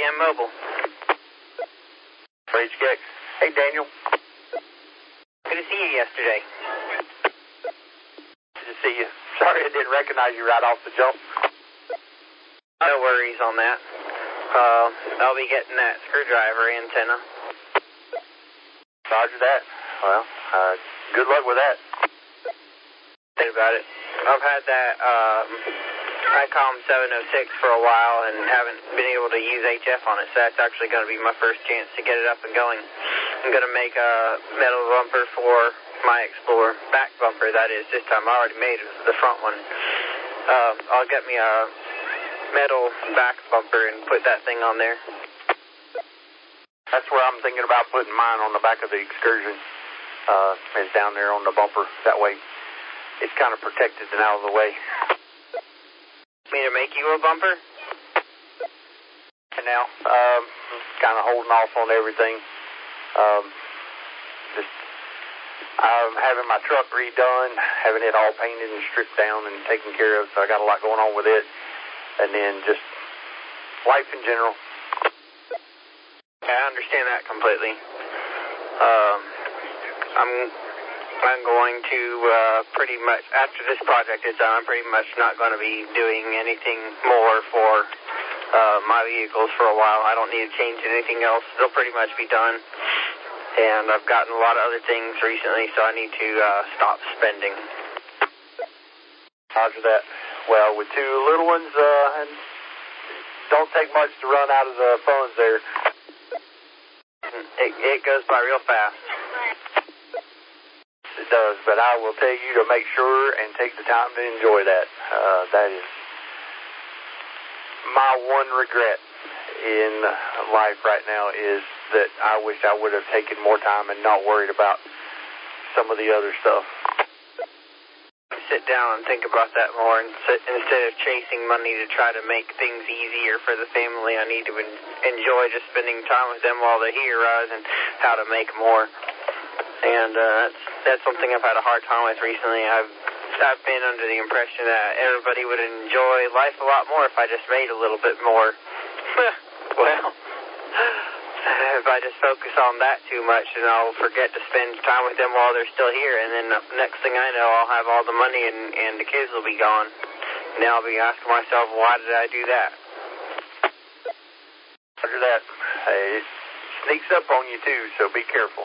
WZM Mobile. HKX. Hey, Daniel. Good to see you yesterday. Good to see you. Sorry I didn't recognize you right off the jump. No worries on that. I'll be getting that screwdriver antenna. Roger that. Well, good luck with that. Think about it. I've had that ICOM 706 for a while and haven't been able to use HF on it, so that's actually going to be my first chance to get it up and going. I'm going to make a metal bumper for my Explorer, back bumper that is, this time. I already made the front one. I'll get me a metal back bumper and put that thing on there. That's where I'm thinking about putting mine, on the back of the Excursion. Is down there on the bumper. That way it's kind of protected and out of the way. Me to make you a bumper? And now, kind of holding off on everything. I'm having my truck redone, having it all painted and stripped down and taken care of, so I got a lot going on with it. And then just life in general. Yeah, I understand that completely. I'm going to pretty much, after this project is done, I'm pretty much not going to be doing anything more for my vehicles for a while. I don't need to change anything else. They'll pretty much be done. And I've gotten a lot of other things recently, so I need to stop spending. Roger that. Well, with two little ones, don't take much to run out of the funds there. It goes by real fast. It does, but I will tell you to make sure and take the time to enjoy that. That is my one regret in life right now, is that I wish I would have taken more time and not worried about some of the other stuff. Sit down and think about that more, and instead of chasing money to try to make things easier for the family, I need to enjoy just spending time with them while they're here, rather than how to make more. And that's something I've had a hard time with recently. I've been under the impression that everybody would enjoy life a lot more if I just made a little bit more. Well, if I just focus on that too much, then I'll forget to spend time with them while they're still here, and then the next thing I know, I'll have all the money and the kids will be gone. And then I'll be asking myself, why did I do that? After that, it sneaks up on you too, so be careful.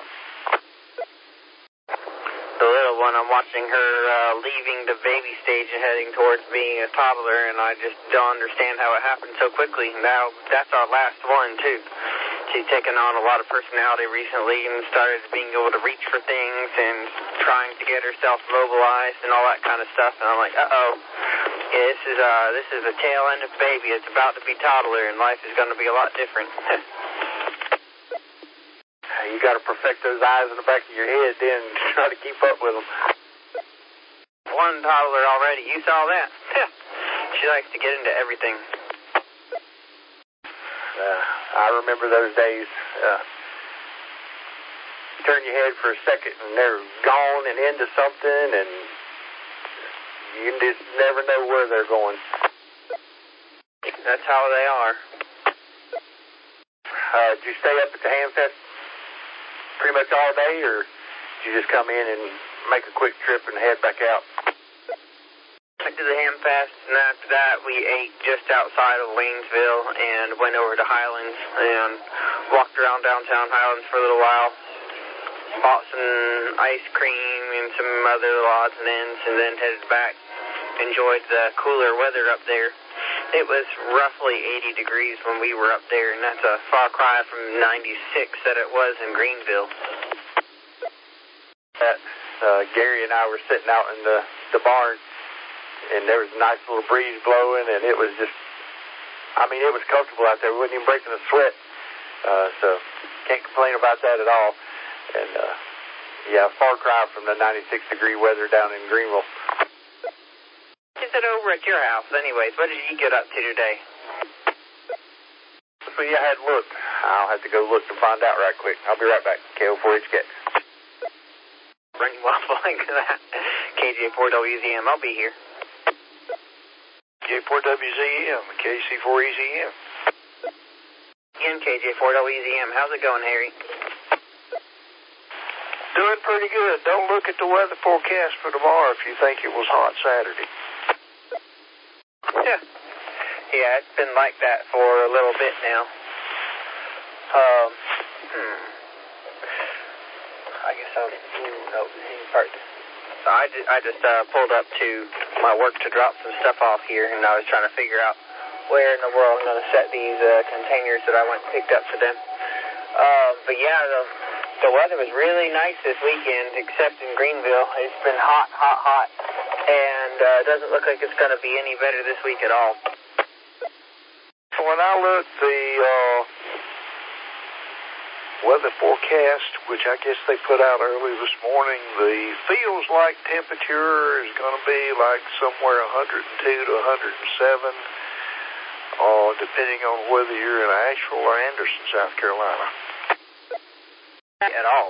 The little one, I'm watching her leaving the baby stage and heading towards being a toddler, and I just don't understand how it happened so quickly. Now, that's our last one, too. She's taken on a lot of personality recently and started being able to reach for things and trying to get herself mobilized and all that kind of stuff. And I'm like, uh-oh, yeah, this is the tail end of baby. It's about to be toddler, and life is going to be a lot different. You got to perfect those eyes in the back of your head, then try to keep up with them. One toddler already. You saw that? She likes to get into everything. I remember those days. Turn your head for a second, and they're gone and into something, and you just never know where they're going. That's how they are. Did you stay up at the Hamfest pretty much all day, or did you just come in and make a quick trip and head back out? Went to the Hamfest, and after that we ate just outside of Waynesville and went over to Highlands and walked around downtown Highlands for a little while. Bought some ice cream and some other odds and ends, and then headed back. Enjoyed the cooler weather up there. It was roughly 80 degrees when we were up there, and that's a far cry from 96 that it was in Greenville. Gary and I were sitting out in the barn, and there was a nice little breeze blowing, and it was just, it was comfortable out there. We wasn't even breaking a sweat, so can't complain about that at all. And, far cry from the 96-degree weather down in Greenville. Is it over at your house anyways? What did you get up to today? So, I had looked. I'll have to go look and find out right quick. I'll be right back. KO4HK. Running waffle like that. KJ4WZM, I'll be here. J4WZM, KC4EZM. again, KJ4WZM. How's it going, Harry? Doing pretty good. Don't look at the weather forecast for tomorrow if you think it was hot Saturday. Yeah, it's been like that for a little bit now. I guess So I just pulled up to my work to drop some stuff off here, and I was trying to figure out where in the world I'm going to set these containers that I went and picked up for them. But yeah, the weather was really nice this weekend, except in Greenville. It's been hot, and it doesn't look like it's going to be any better this week at all. When I looked the weather forecast, which I guess they put out early this morning, the feels like temperature is going to be like somewhere 102 to 107, depending on whether you're in Asheville or Anderson, South Carolina. At all.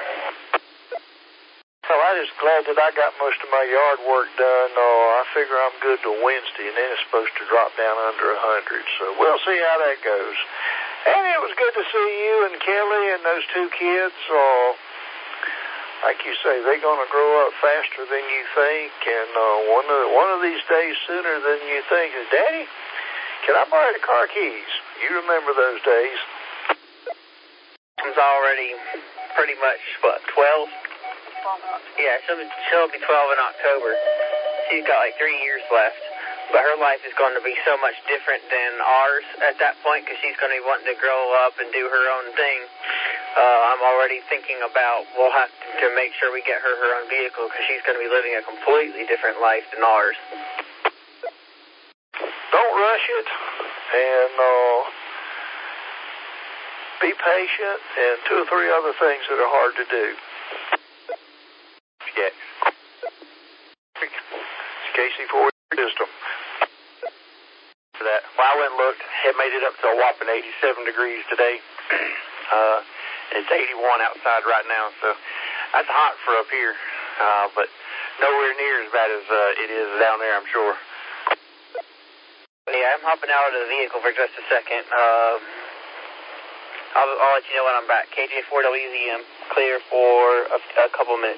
So I'm just glad that I got most of my yard work done. I figure I'm good till Wednesday, and then it's supposed to drop down under 100. So we'll see how that goes. And it was good to see you and Kelly and those two kids. Like you say, they're going to grow up faster than you think, and one of these days sooner than you think. Daddy, can I borrow the car keys? You remember those days. It's already pretty much, 12? Yeah, she'll be 12 in October. She's got like 3 years left. But her life is going to be so much different than ours at that point, because she's going to be wanting to grow up and do her own thing. I'm already thinking about we'll have to make sure we get her own vehicle, because she's going to be living a completely different life than ours. Don't rush it, and be patient, and 2 or 3 other things that are hard to do. Yes. It's Casey for Wisdom. For that. Well, I went and looked. It made it up to a whopping 87 degrees today. It's 81 outside right now, so that's hot for up here, but nowhere near as bad as it is down there, I'm sure. Yeah, I'm hopping out of the vehicle for just a second. I'll let you know when I'm back. KJ4WZM, clear for a couple minutes.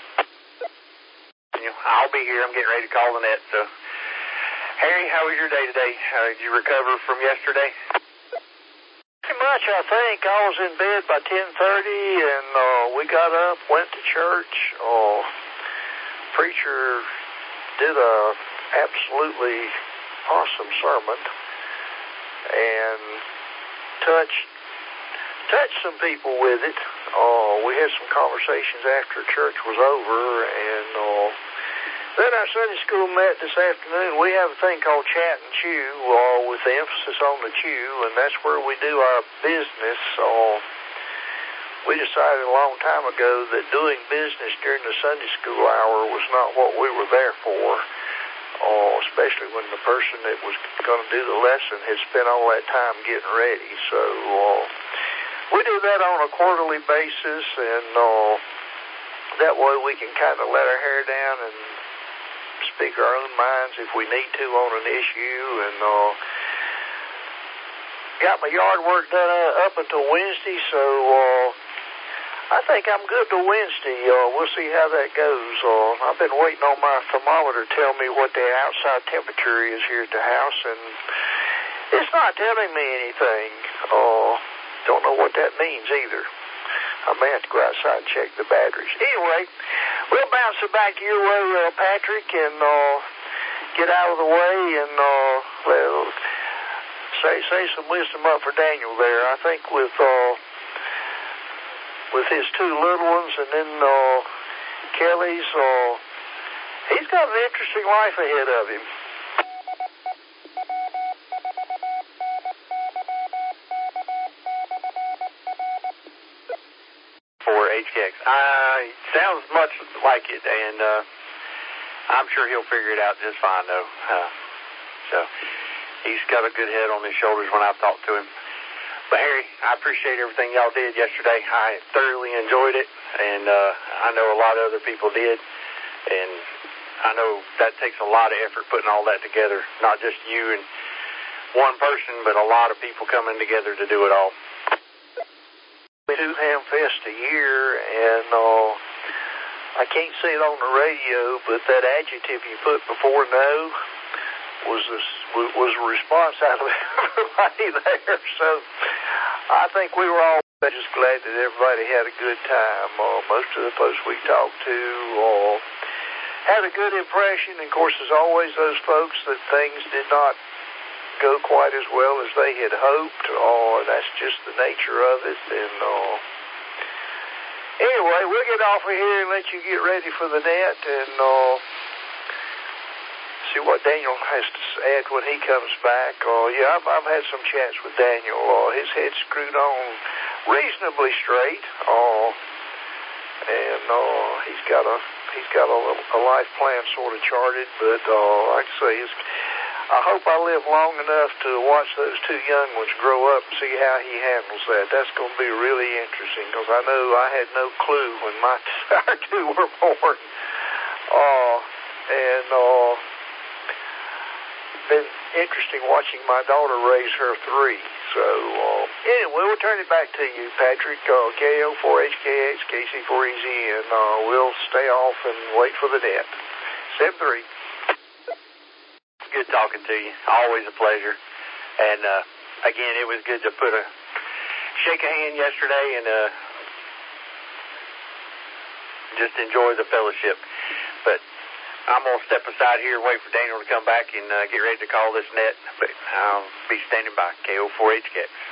I'll be here. I'm getting ready to call Lynette. So, Harry, how was your day today? Did you recover from yesterday? Pretty much, I think. I was in bed by 10:30, and we got up, went to church. Preacher did a absolutely awesome sermon, and touched some people with it. We had some conversations after church was over, and then our Sunday school met this afternoon. We have a thing called Chat and Chew, with the emphasis on the chew, and that's where we do our business. We decided a long time ago that doing business during the Sunday school hour was not what we were there for, especially when the person that was going to do the lesson had spent all that time getting ready. So we do that on a quarterly basis, and that way we can kind of let our hair down and speak our own minds if we need to on an issue. And got my yard work done up until Wednesday, so I think I'm good till Wednesday. We'll see how that goes. I've been waiting on my thermometer to tell me what the outside temperature is here at the house, and it's not telling me anything. Don't know what that means either. I may have to go outside and check the batteries. Anyway, we'll bounce it back your way, Patrick, and get out of the way, and say some wisdom up for Daniel there. I think with his 2 little ones, and then Kelly's, he's got an interesting life ahead of him. For HKX. Sounds much like it, and I'm sure he'll figure it out just fine, though. So he's got a good head on his shoulders when I've talked to him. But, Harry, I appreciate everything y'all did yesterday. I thoroughly enjoyed it, and I know a lot of other people did, and I know that takes a lot of effort putting all that together, not just you and one person, but a lot of people coming together to do it all. We do Hamfest a year, and I can't say it on the radio, but that adjective you put before no was a response out of everybody there. So I think we were all just glad that everybody had a good time. Most of the folks we talked to had a good impression. And of course, there's always those folks that things did not go quite as well as they had hoped. That's just the nature of it. And anyway, we'll get off of here and let you get ready for the net and see what Daniel has to add when he comes back. Yeah, I've had some chats with Daniel. His head's screwed on reasonably straight, and he's got a life plan sort of charted. But like I say, I hope I live long enough to watch those two young ones grow up and see how he handles that. That's going to be really interesting, because I know I had no clue when our two were born. Been interesting watching my daughter raise her three. So anyway, we'll turn it back to you, Patrick. KO4HKX, KC4EZ, and we'll stay off and wait for the net. 7-3. Good talking to you. Always a pleasure. And again, it was good to shake a hand yesterday and just enjoy the fellowship. But I'm going to step aside here and wait for Daniel to come back and get ready to call this net. But I'll be standing by. KO4HKX.